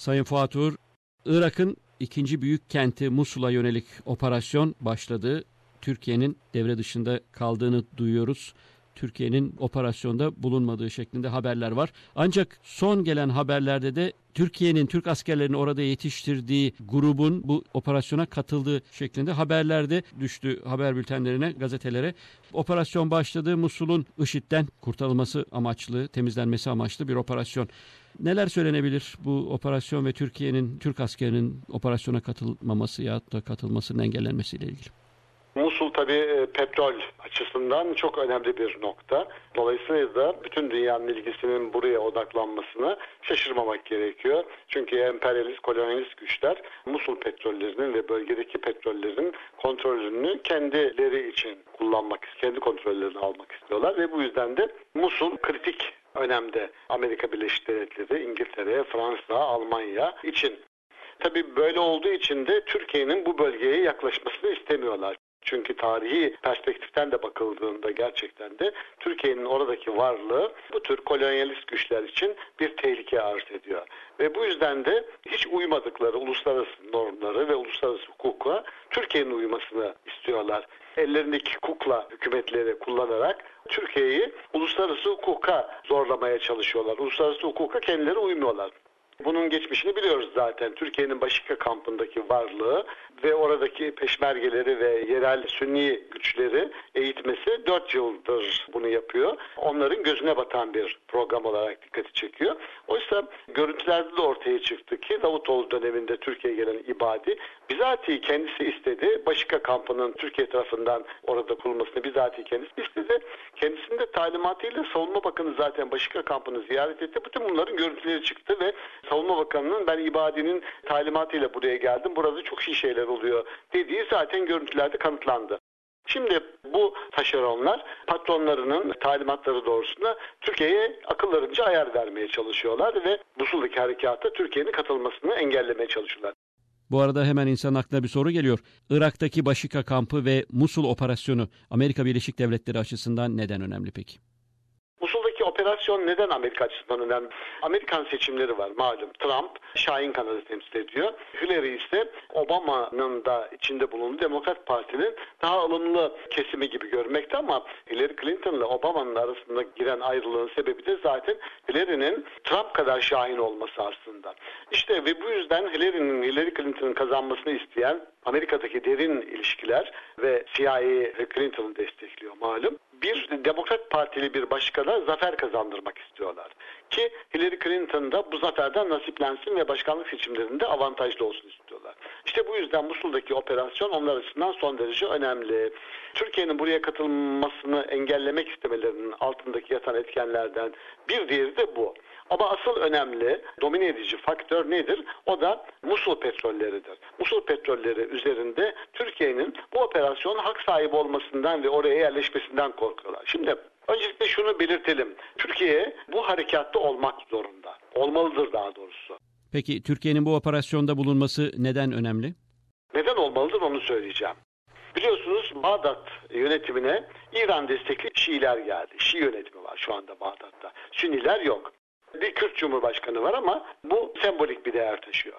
Sayın Fuat Uğur, Irak'ın ikinci büyük kenti Musul'a yönelik operasyon başladı. Türkiye'nin devre dışında kaldığını duyuyoruz. Türkiye'nin operasyonda bulunmadığı şeklinde haberler var. Ancak son gelen haberlerde de Türkiye'nin, Türk askerlerinin orada yetiştirdiği grubun bu operasyona katıldığı şeklinde haberlerde düştü haber bültenlerine, gazetelere. Operasyon başladı. Musul'un IŞİD'den kurtarılması amaçlı, temizlenmesi amaçlı bir operasyon. Neler söylenebilir bu operasyon ve Türkiye'nin, Türk askerinin operasyona katılmaması ya da katılmasının engellenmesiyle ilgili? Musul tabii petrol açısından çok önemli bir nokta. Dolayısıyla da bütün dünyanın ilgisinin buraya odaklanmasına şaşırmamak gerekiyor. Çünkü emperyalist, kolonyalist güçler Musul petrollerinin ve bölgedeki petrollerin kontrolünü kendileri için kullanmak, kendi kontrollerini almak istiyorlar ve bu yüzden de Musul kritik önemde Amerika Birleşik Devletleri, İngiltere, Fransa, Almanya için. Tabii böyle olduğu için de Türkiye'nin bu bölgeye yaklaşmasını istemiyorlar. Çünkü tarihi perspektiften de bakıldığında gerçekten de Türkiye'nin oradaki varlığı bu tür kolonyalist güçler için bir tehlike arz ediyor. Ve bu yüzden de hiç uymadıkları uluslararası normları ve uluslararası hukuka Türkiye'nin uymasını istiyorlar. Ellerindeki kukla hükümetleri kullanarak Türkiye'yi uluslararası hukuka zorlamaya çalışıyorlar. Uluslararası hukuka kendileri uymuyorlar. Bunun geçmişini biliyoruz zaten. Türkiye'nin Başika kampındaki varlığı ve oradaki peşmergeleri ve yerel Sünni güçleri eğitmesi 4 yıldır bunu yapıyor. Onların gözüne batan bir program olarak dikkati çekiyor. Oysa görüntülerde de ortaya çıktı ki Davutoğlu döneminde Türkiye'ye gelen İbadi bizatihi kendisi istedi. Başika kampının Türkiye tarafından orada kurulmasını bizatihi kendisi istedi. Kendisinin de talimatıyla Savunma Bakanı zaten Başika kampını ziyaret etti. Bütün bunların görüntüleri çıktı ve Savunma Bakanı'nın ben İbadi'nin talimatıyla buraya geldim. Burada çok iyi şeyler oluyor dediği zaten görüntülerde kanıtlandı. Şimdi bu taşeronlar patronlarının talimatları doğrusunda Türkiye'ye akıllarınca ayar vermeye çalışıyorlar ve Musul'daki harekata Türkiye'nin katılmasını engellemeye çalışıyorlar. Bu arada hemen insanın aklına bir soru geliyor. Irak'taki Başika kampı ve Musul operasyonu Amerika Birleşik Devletleri açısından neden önemli peki? Musul'daki operasyon neden Amerika açısından önemli? Amerikan seçimleri var malum. Trump Şahin kanadı temsil ediyor. Hillary ise Obama'nın da içinde bulunduğu Demokrat Parti'nin daha ılımlı kesimi gibi görmekte ama Hillary Clinton ile Obama'nın arasında giren ayrılığın sebebi de zaten Hillary'nin Trump kadar şahin olması aslında. İşte ve bu yüzden Hillary Clinton'ın kazanmasını isteyen Amerika'daki derin ilişkiler ve CIA ve Clinton'ı destekliyor malum. Bir Demokrat Partili bir başkana zafer kazandırmak istiyorlar. Ki Hillary Clinton da bu zaferden nasiplensin ve başkanlık seçimlerinde avantajlı olsun istiyorlar. İşte bu yüzden Musul'daki operasyon onlar açısından son derece önemli. Türkiye'nin buraya katılmasını engellemek istemelerinin altındaki yatan etkenlerden bir diğeri de bu. Ama asıl önemli, domine edici faktör nedir? O da Musul petrolleridir. Musul petrolleri üzerinde Türkiye'nin bu operasyonun hak sahibi olmasından ve oraya yerleşmesinden korkuyorlar. Şimdi öncelikle şunu belirtelim. Türkiye bu harekatta olmak zorunda. Olmalıdır daha doğrusu. Peki Türkiye'nin bu operasyonda bulunması neden önemli? Neden olmalıdır onu söyleyeceğim. Biliyorsunuz Bağdat yönetimine İran destekli Şiiler geldi. Şii yönetimi var şu anda Bağdat'ta. Sünniler yok. Bir Kürt Cumhurbaşkanı var ama bu sembolik bir değer taşıyor.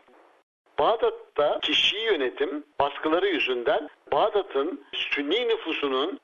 Bağdat'taki Şii yönetim baskıları yüzünden Bağdat'ın Sünni nüfusunun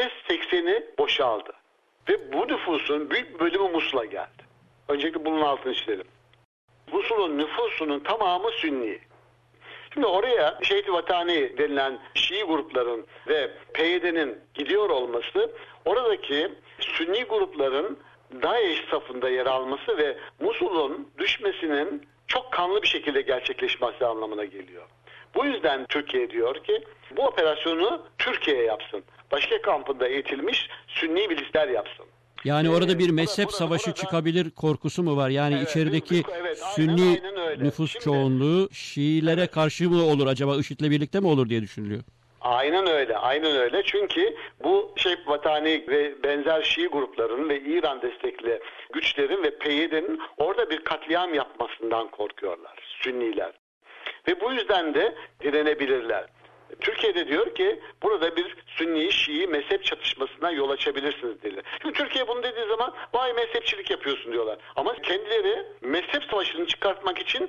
%80'i boşaldı. Ve bu nüfusun büyük bir bölümü Musul'a geldi. Öncelikle bunun altını çizelim. Musul'un nüfusunun tamamı Sünni. Şimdi oraya Şehit-i Vatani denilen Şii grupların ve PYD'nin gidiyor olması oradaki Sünni grupların DAEŞ safında yer alması ve Musul'un düşmesinin çok kanlı bir şekilde gerçekleşmesi anlamına geliyor. Bu yüzden Türkiye diyor ki bu operasyonu Türkiye yapsın. Başka kampında eğitilmiş Sünni milisler yapsın. Yani orada bir mezhep savaşı çıkabilir korkusu mu var? Yani evet, içerideki Sünni aynen nüfus çoğunluğu Şiilere karşı mı olur acaba? IŞİD'le birlikte mi olur diye düşünülüyor. Aynen öyle, aynen öyle. Çünkü bu Şehit Vatani ve benzer Şii grupların ve İran destekli güçlerin ve PYD'nin orada bir katliam yapmasından korkuyorlar Sünniler. Ve bu yüzden de direnebilirler. Türkiye'de diyor ki burada bir Sünni Şii mezhep çatışmasına yol açabilirsiniz dediler. Şimdi Türkiye bunu dediği zaman vay mezhepçilik yapıyorsun diyorlar. Ama kendileri mezhep savaşını çıkartmak için bir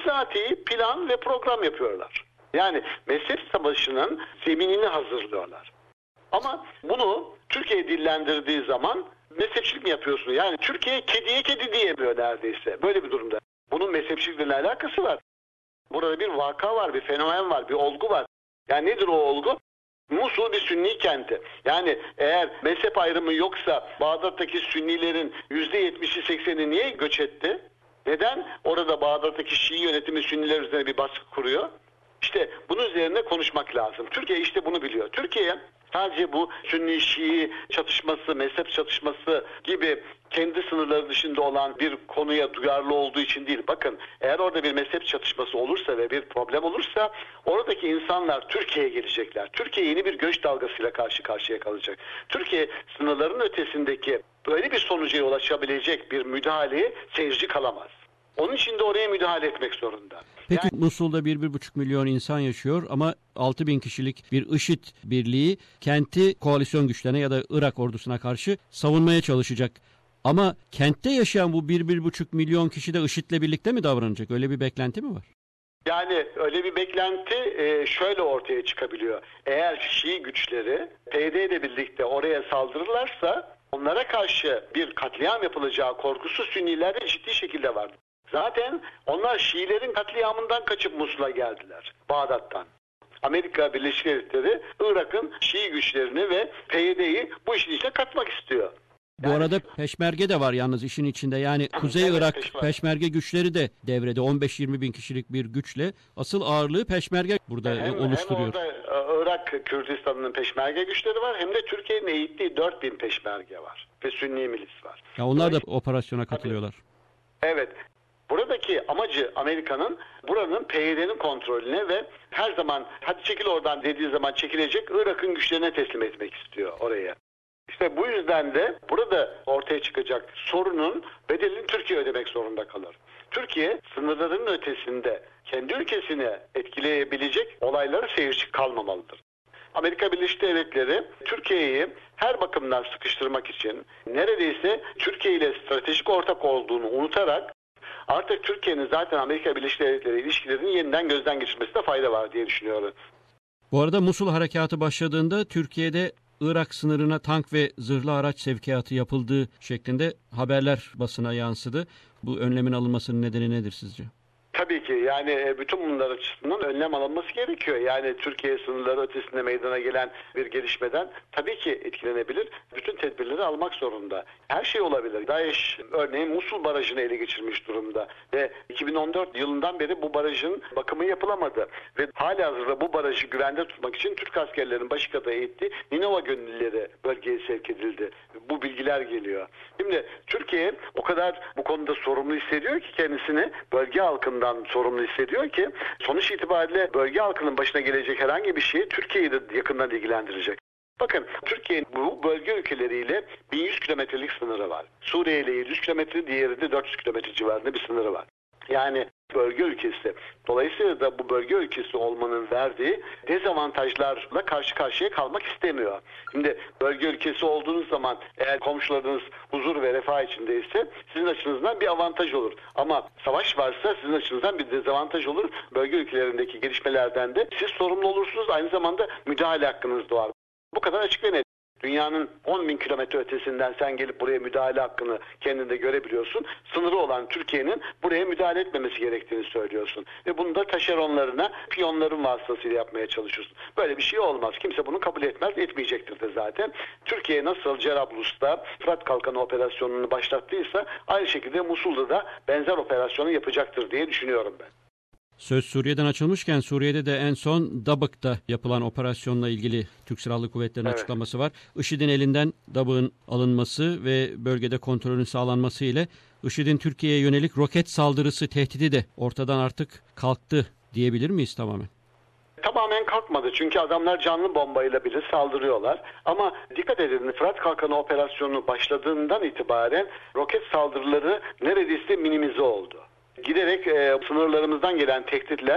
bizatihi plan ve program yapıyorlar. Yani mezhep savaşının zeminini hazırlıyorlar. Ama bunu Türkiye dillendirdiği zaman mezhepçilik mi yapıyorsun? Yani Türkiye kediye kedi diyemiyor neredeyse. Böyle bir durumda. Bunun mezhepçilikle ne alakası var? Burada bir vaka var, bir fenomen var, bir olgu var. Yani nedir o olgu? Musul bir Sünni kenti. Yani eğer mezhep ayrımı yoksa Bağdat'taki Sünnilerin %70'i 80'i niye göç etti? Neden orada Bağdat'taki Şii yönetimi Sünniler üzerine bir baskı kuruyor? İşte bunun üzerine konuşmak lazım. Türkiye işte bunu biliyor. Türkiye sadece bu Sünni-Şii çatışması, mezhep çatışması gibi kendi sınırları dışında olan bir konuya duyarlı olduğu için değil. Bakın eğer orada bir mezhep çatışması olursa ve bir problem olursa oradaki insanlar Türkiye'ye gelecekler. Türkiye yeni bir göç dalgasıyla karşı karşıya kalacak. Türkiye sınırların ötesindeki böyle bir sonuca ulaşabilecek bir müdahaleye seyirci kalamaz. Onun için de oraya müdahale etmek zorunda. Peki Musul'da 1-1,5 milyon insan yaşıyor ama 6.000 kişilik bir IŞİD birliği kenti koalisyon güçlerine ya da Irak ordusuna karşı savunmaya çalışacak. Ama kentte yaşayan bu 1-1,5 milyon kişi de IŞİD'le birlikte mi davranacak? Öyle bir beklenti mi var? Yani öyle bir beklenti şöyle ortaya çıkabiliyor. Eğer Şii güçleri PYD ile birlikte oraya saldırırlarsa onlara karşı bir katliam yapılacağı korkusu Sünnilerde ciddi şekilde var. Zaten onlar Şiilerin katliamından kaçıp Musul'a geldiler, Bağdat'tan. Amerika Birleşik Devletleri, Irak'ın Şii güçlerini ve PYD'yi bu işin içine katmak istiyor. Bu arada Peşmerge de var yalnız işin içinde. Yani Kuzey Irak Peşmerge güçleri de devrede 15-20 bin kişilik bir güçle. Asıl ağırlığı Peşmerge burada oluşturuyor. Hem orada Irak Kürdistan'ın Peşmerge güçleri var hem de Türkiye'nin eğittiği 4000 Peşmerge var ve Sünni milis var. Ya onlar da operasyona katılıyorlar. Evet. Buradaki amacı Amerika'nın buranın PYD'nin kontrolüne ve her zaman hadi çekil oradan dediği zaman çekilecek Irak'ın güçlerine teslim etmek istiyor oraya. İşte bu yüzden de burada ortaya çıkacak sorunun bedelini Türkiye ödemek zorunda kalır. Türkiye sınırların ötesinde kendi ülkesini etkileyebilecek olaylara seyirci kalmamalıdır. Amerika Birleşik Devletleri Türkiye'yi her bakımdan sıkıştırmak için neredeyse Türkiye ile stratejik ortak olduğunu unutarak artık Türkiye'nin zaten Amerika Birleşik Devletleri ilişkilerinin yeniden gözden geçirmesine fayda var diye düşünüyorum. Bu arada Musul harekatı başladığında Türkiye'de Irak sınırına tank ve zırhlı araç sevkiyatı yapıldığı şeklinde haberler basına yansıdı. Bu önlemin alınmasının nedeni nedir sizce? Tabii ki yani bütün bunlar açısından önlem alınması gerekiyor. Yani Türkiye sınırları ötesinde meydana gelen bir gelişmeden tabii ki etkilenebilir. Bütün tedbirleri almak zorunda. Her şey olabilir. DAEŞ örneğin Musul Barajı'nı ele geçirmiş durumda ve 2014 yılından beri bu barajın bakımı yapılamadı. Ve halihazırda bu barajı güvende tutmak için Türk askerlerinin Başika'da eğittiği Ninova gönüllüleri bölgeye sevk edildi. Bu bilgiler geliyor. Şimdi Türkiye o kadar bu konuda sorumlu hissediyor ki kendisini bölge halkından sorumlu hissediyor ki sonuç itibariyle bölge halkının başına gelecek herhangi bir şey Türkiye'yi de yakından ilgilendirecek. Bakın Türkiye'nin bu bölge ülkeleriyle 1100 kilometrelik sınırı var. Suriye ile 700 kilometre, diğerinde 400 kilometre civarında bir sınırı var. Yani bölge ülkesi. Dolayısıyla da bu bölge ülkesi olmanın verdiği dezavantajlarla karşı karşıya kalmak istemiyor. Şimdi bölge ülkesi olduğunuz zaman eğer komşularınız huzur ve refah içindeyse sizin açınızdan bir avantaj olur. Ama savaş varsa sizin açınızdan bir dezavantaj olur. Bölge ülkelerindeki gelişmelerden de siz sorumlu olursunuz. Aynı zamanda müdahale hakkınız doğar. Bu kadar açık ve net. Dünyanın 10.000 kilometre ötesinden sen gelip buraya müdahale hakkını kendinde görebiliyorsun. Sınırı olan Türkiye'nin buraya müdahale etmemesi gerektiğini söylüyorsun. Ve bunu da taşeronlarına, piyonların vasıtasıyla yapmaya çalışıyorsun. Böyle bir şey olmaz. Kimse bunu kabul etmez, etmeyecektir de zaten. Türkiye nasıl Cerablus'ta Fırat Kalkanı operasyonunu başlattıysa aynı şekilde Musul'da da benzer operasyonu yapacaktır diye düşünüyorum ben. Söz Suriye'den açılmışken Suriye'de de en son Dabık'ta yapılan operasyonla ilgili Türk Silahlı Kuvvetleri'nin açıklaması var. IŞİD'in elinden Dabık'ın alınması ve bölgede kontrolün sağlanması ile IŞİD'in Türkiye'ye yönelik roket saldırısı tehdidi de ortadan artık kalktı diyebilir miyiz tamamen? Tamamen kalkmadı çünkü adamlar canlı bombayla bile saldırıyorlar. Ama dikkat edin Fırat Kalkanı operasyonu başladığından itibaren roket saldırıları neredeyse minimize oldu. Giderek sınırlarımızdan gelen tehditler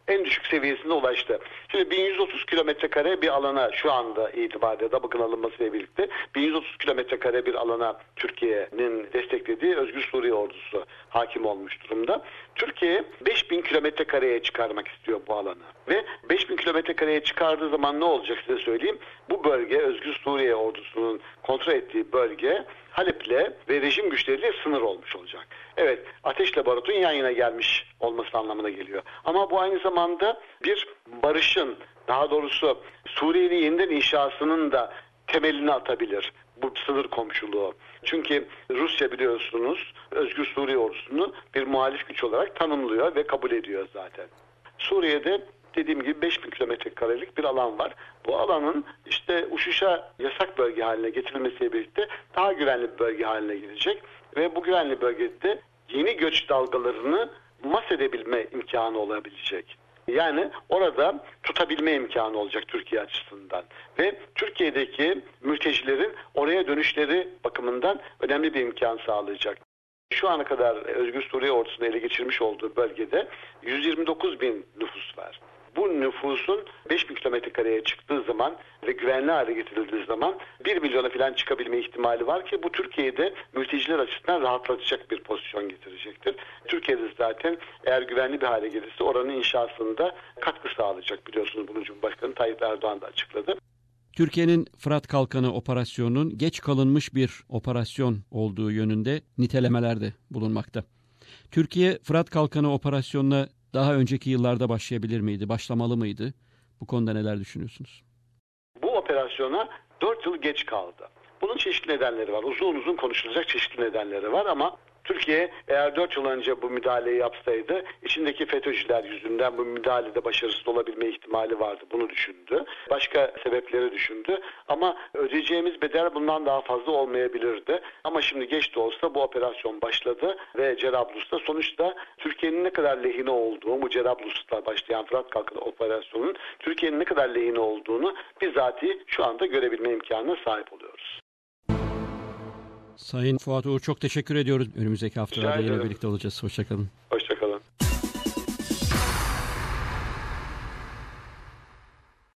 en düşük seviyesine ulaştı. Şimdi 1130 kilometre kare bir alana şu anda itibariyle Dabık'ın alınmasıyla birlikte 1130 kilometre kare bir alana Türkiye'nin desteklediği Özgür Suriye Ordusu hakim olmuş durumda. Türkiye 5000 kilometre kareye çıkarmak istiyor bu alanı. Ve 5000 kilometre kareye çıkardığı zaman ne olacak size söyleyeyim. Bu bölge Özgür Suriye Ordusu'nun kontrol ettiği bölge Halep'le ve rejim güçleriyle sınır olmuş olacak. Evet, ateşle barutun yan yana gelmiş olması anlamına geliyor. Ama bu aynı zamanda bir barışın, daha doğrusu Suriye'nin yeniden inşasının da temelini atabilir bu sınır komşuluğu. Çünkü Rusya biliyorsunuz Özgür Suriye Ordusu'nu bir muhalif güç olarak tanımlıyor ve kabul ediyor zaten. Suriye'de dediğim gibi 5000 kilometre karelik bir alan var. Bu alanın işte uçuşa yasak bölge haline getirilmesiyle birlikte daha güvenli bir bölge haline gelecek. Ve bu güvenli bölgede yeni göç dalgalarını mahsedebilme imkanı olabilecek. Yani orada tutabilme imkanı olacak Türkiye açısından. Ve Türkiye'deki mültecilerin oraya dönüşleri bakımından önemli bir imkan sağlayacak. Şu ana kadar Özgür Suriye Ordusu'nun ele geçirmiş olduğu bölgede 129 bin nüfus var. Bu nüfusun 5000 kilometre kareye çıktığı zaman ve güvenli hale getirildiği zaman 1 milyona falan çıkabilme ihtimali var ki bu Türkiye'de mülteciler açısından rahatlatacak bir pozisyon getirecektir. Türkiye'de zaten eğer güvenli bir hale gelirse oranın inşasında katkı sağlayacak, biliyorsunuz bunu Cumhurbaşkanı Tayyip Erdoğan da açıkladı. Türkiye'nin Fırat Kalkanı operasyonunun geç kalınmış bir operasyon olduğu yönünde nitelemelerde bulunmakta. Türkiye Fırat Kalkanı operasyonuna daha önceki yıllarda başlayabilir miydi, başlamalı mıydı? Bu konuda neler düşünüyorsunuz? Bu operasyona 4 yıl geç kaldı. Bunun çeşitli nedenleri var. Uzun uzun konuşulacak çeşitli nedenleri var ama Türkiye eğer 4 yıl önce bu müdahaleyi yapsaydı içindeki FETÖ'cüler yüzünden bu müdahalede başarısız olabilme ihtimali vardı. Bunu düşündü. Başka sebepleri düşündü. Ama ödeyeceğimiz bedel bundan daha fazla olmayabilirdi. Ama şimdi geç de olsa bu operasyon başladı ve Cerablus'ta sonuçta Türkiye'nin ne kadar lehine olduğu, bu Cerablus'ta başlayan Fırat Kalkanı operasyonunun Türkiye'nin ne kadar lehine olduğunu bizatihi şu anda görebilme imkanına sahip oluyoruz. Sayın Fuat Uğur çok teşekkür ediyoruz. Önümüzdeki haftalarda yine birlikte olacağız. Hoşçakalın. Hoşçakalın.